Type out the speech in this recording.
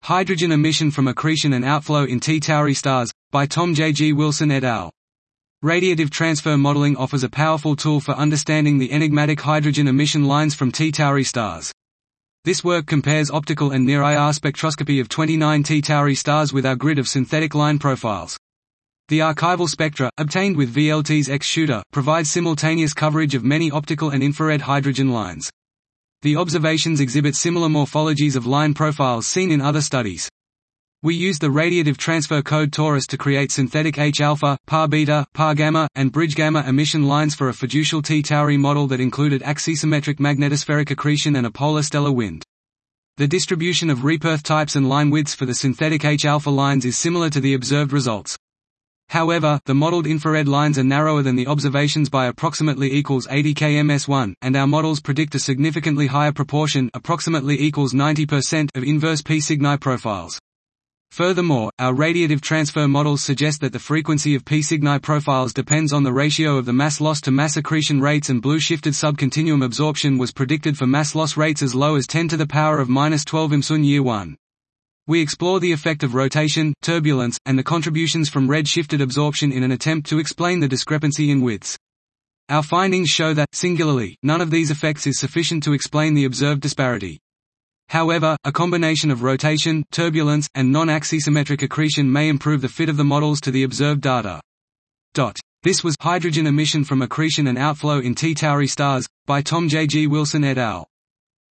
Hydrogen emission from accretion and outflow in T Tauri stars, by Tom J. G. Wilson et al. Radiative transfer modeling offers a powerful tool for understanding the enigmatic hydrogen emission lines from T Tauri stars. This work compares optical and near-IR spectroscopy of 29 T Tauri stars with our grid of synthetic line profiles. The archival spectra, obtained with VLT's X-Shooter, provides simultaneous coverage of many optical and infrared hydrogen lines. The observations exhibit similar morphologies of line profiles seen in other studies. We used the radiative transfer code torus to create synthetic H-alpha, par-beta, par-gamma, and bridge-gamma emission lines for a fiducial T Tauri model that included axisymmetric magnetospheric accretion and a polar stellar wind. The distribution of Reperth types and line widths for the synthetic H-alpha lines is similar to the observed results. However, the modeled infrared lines are narrower than the observations by approximately equals 80 kms1, and our models predict a significantly higher proportion, approximately equals 90%, of inverse P Cygni profiles. Furthermore, our radiative transfer models suggest that the frequency of P Cygni profiles depends on the ratio of the mass loss to mass accretion rates, and blue shifted subcontinuum absorption was predicted for mass loss rates as low as 10 to the power of -12 IMSUN year 1. We explore the effect of rotation, turbulence, and the contributions from red-shifted absorption in an attempt to explain the discrepancy in widths. Our findings show that, singularly, none of these effects is sufficient to explain the observed disparity. However, a combination of rotation, turbulence, and non-axisymmetric accretion may improve the fit of the models to the observed data. This was Hydrogen emission from accretion and outflow in T Tauri stars, by Tom J. G. Wilson et al.